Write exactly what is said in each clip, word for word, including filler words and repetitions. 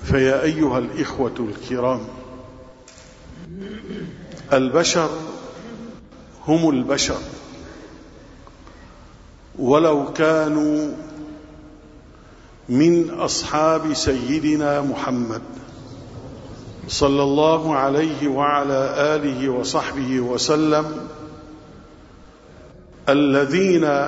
فيا أيها الإخوة الكرام، البشر هم البشر، ولو كانوا من أصحاب سيدنا محمد صلى الله عليه وعلى آله وصحبه وسلم الذين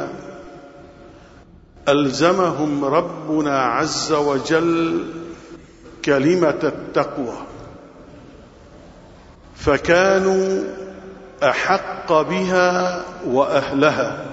ألزمهم ربنا عز وجل كلمة التقوى، فكانوا أحق بها وأهلها.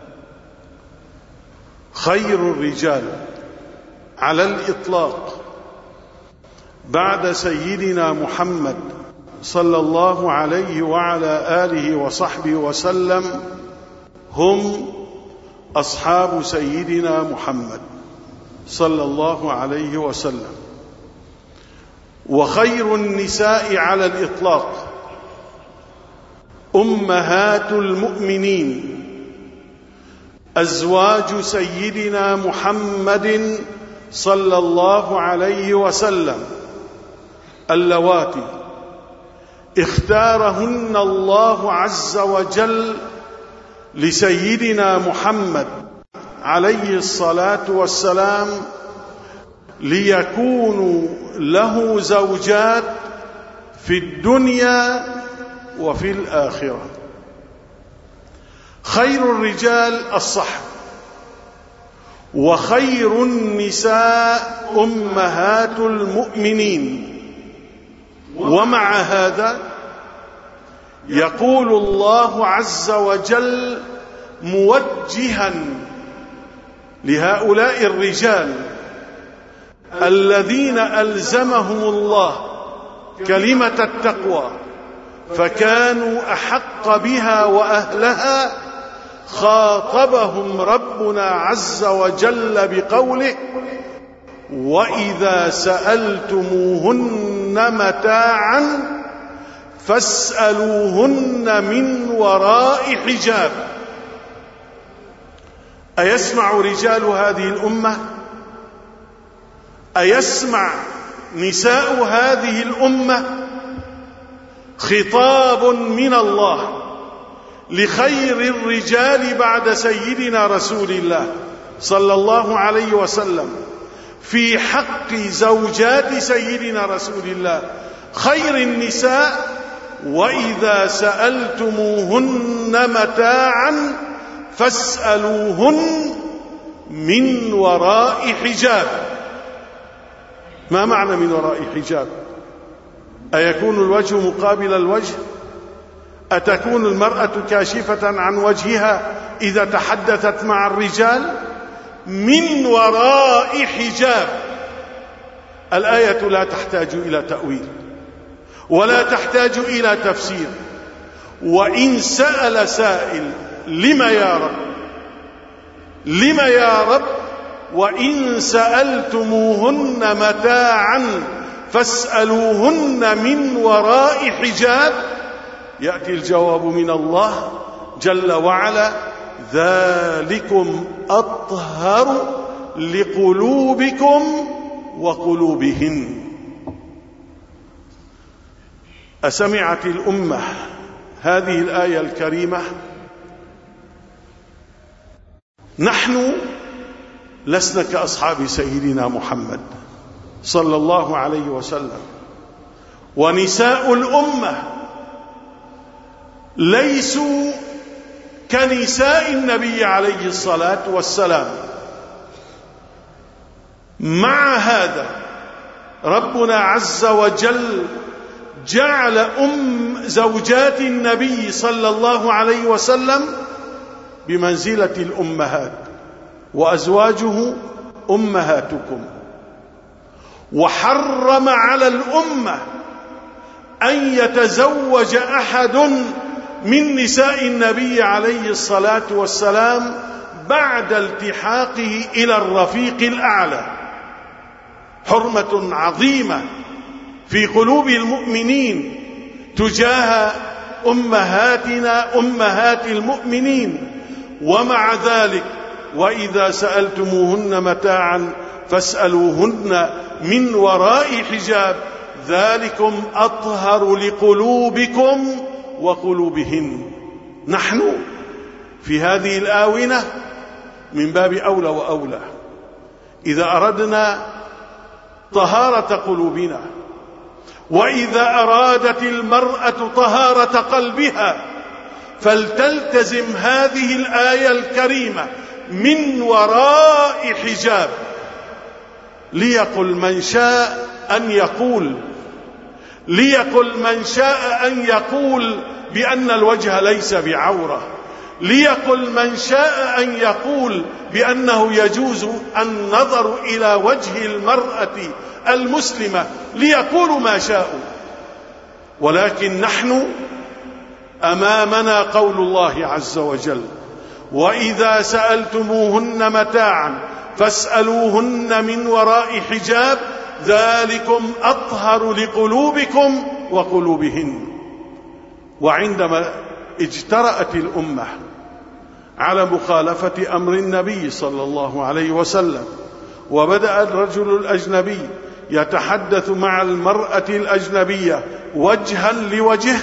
خير الرجال على الإطلاق بعد سيدنا محمد صلى الله عليه وعلى آله وصحبه وسلم هم أصحاب سيدنا محمد صلى الله عليه وسلم. وخير النساء على الإطلاق أمهات المؤمنين أزواج سيدنا محمد صلى الله عليه وسلم، اللواتي اختارهن الله عز وجل لسيدنا محمد عليه الصلاة والسلام ليكونوا له زوجات في الدنيا وفي الآخرة. خير الرجال الصحب، وخير النساء أمهات المؤمنين. ومع هذا يقول الله عز وجل موجها لهؤلاء الرجال الذين ألزمهم الله كلمة التقوى فكانوا أحق بها وأهلها، خاطبهم ربنا عز وجل بقوله: وإذا سألتموهن متاعا فاسألوهن من وراء حجاب. أيسمع رجال هذه الأمة؟ أيسمع نساء هذه الأمة خطاب من الله لخير الرجال بعد سيدنا رسول الله صلى الله عليه وسلم في حق زوجات سيدنا رسول الله خير النساء: وإذا سألتموهن متاعا فاسألوهن من وراء حجاب. ما معنى من وراء حجاب؟ أيكون الوجه مقابل الوجه؟ أتكون المرأة كاشفة عن وجهها إذا تحدثت مع الرجال؟ من وراء حجاب. الآية لا تحتاج إلى تأويل ولا تحتاج إلى تفسير. وإن سأل سائل: لما يا رب؟ لما يا رب؟ وإن سألتموهن متاعا فاسألوهن من وراء حجاب، يأتي الجواب من الله جل وعلا: ذلكم أطهر لقلوبكم وقلوبهن. أسمعت الأمة هذه الآية الكريمة؟ نحن لسنا كأصحاب سيدنا محمد صلى الله عليه وسلم، ونساء الأمة ليسوا كنساء النبي عليه الصلاة والسلام. مع هذا ربنا عز وجل جعل أم زوجات النبي صلى الله عليه وسلم بمنزلة الأمهات، وأزواجه أمهاتكم. وحرم على الأمة أن يتزوج أحد من نساء النبي عليه الصلاة والسلام بعد التحاقه إلى الرفيق الأعلى. حرمة عظيمة في قلوب المؤمنين تجاه أمهاتنا أمهات المؤمنين. ومع ذلك: وإذا سألتموهن متاعا فاسألوهن من وراء حجاب ذلكم أطهر لقلوبكم وقلوبهن. نحن في هذه الآونة من باب أولى وأولى إذا أردنا طهارة قلوبنا، وإذا أرادت المرأة طهارة قلبها فلتلتزم هذه الآية الكريمة من وراء حجاب. ليقل من شاء أن يقول ليقل من شاء أن يقول بأن الوجه ليس بعورة، ليقل من شاء أن يقول بأنه يجوز النظر إلى وجه المرأة المسلمة، ليقولوا ما شاءوا. ولكن نحن أمامنا قول الله عز وجل: وإذا سألتموهن متاعا فاسألوهن من وراء حجاب ذلكم أطهر لقلوبكم وقلوبهن. وعندما اجترأت الأمة على مخالفة أمر النبي صلى الله عليه وسلم، وبدأ الرجل الأجنبي يتحدث مع المرأة الأجنبية وجها لوجه،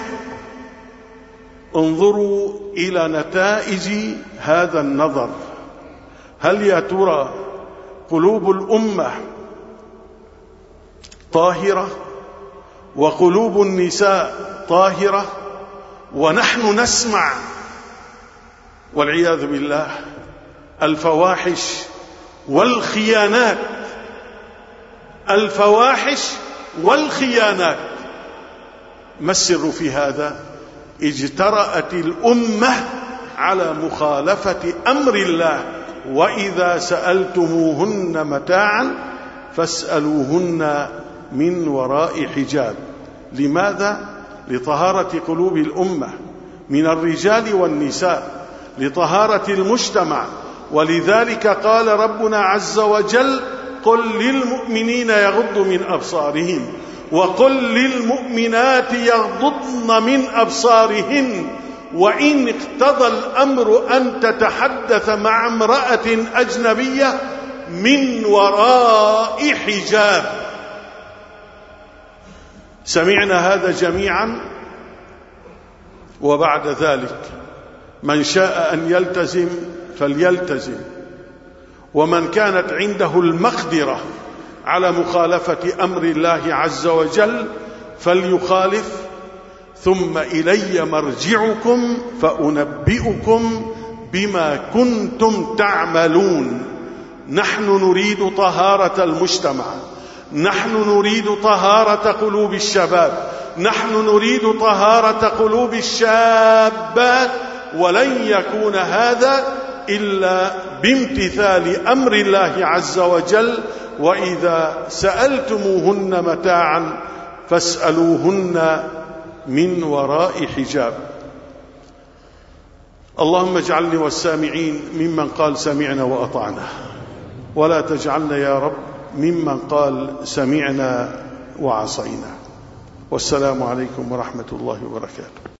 انظروا إلى نتائج هذا النظر. هل يا ترى قلوب الأمة طاهرة وقلوب النساء طاهرة؟ ونحن نسمع والعياذ بالله الفواحش والخيانات الفواحش والخيانات. ما السر في هذا؟ اجترأت الأمة على مخالفة أمر الله: وإذا سألتموهن متاعا فاسألوهن من وراء حجاب. لماذا؟ لطهارة قلوب الأمة من الرجال والنساء، لطهارة المجتمع. ولذلك قال ربنا عز وجل: قل للمؤمنين يغضوا من أبصارهم وقل للمؤمنات يغضضن من أبصارهن. وإن اقتضى الأمر أن تتحدث مع امرأة أجنبية من وراء حجاب. سمعنا هذا جميعا. وبعد ذلك من شاء أن يلتزم فليلتزم، ومن كانت عنده المقدرة على مخالفة أمر الله عز وجل فليخالف. ثم إلي مرجعكم فأنبئكم بما كنتم تعملون. نحن نريد طهارة المجتمع، نحن نريد طهارة قلوب الشباب، نحن نريد طهارة قلوب الشابات، ولن يكون هذا إلا بامتثال أمر الله عز وجل: وإذا سألتموهن متاعا فاسألوهن من وراء حجاب. اللهم اجعلني والسامعين ممن قال سمعنا وأطعنا، ولا تجعلنا يا رب ممن قال سمعنا وعصينا. والسلام عليكم ورحمة الله وبركاته.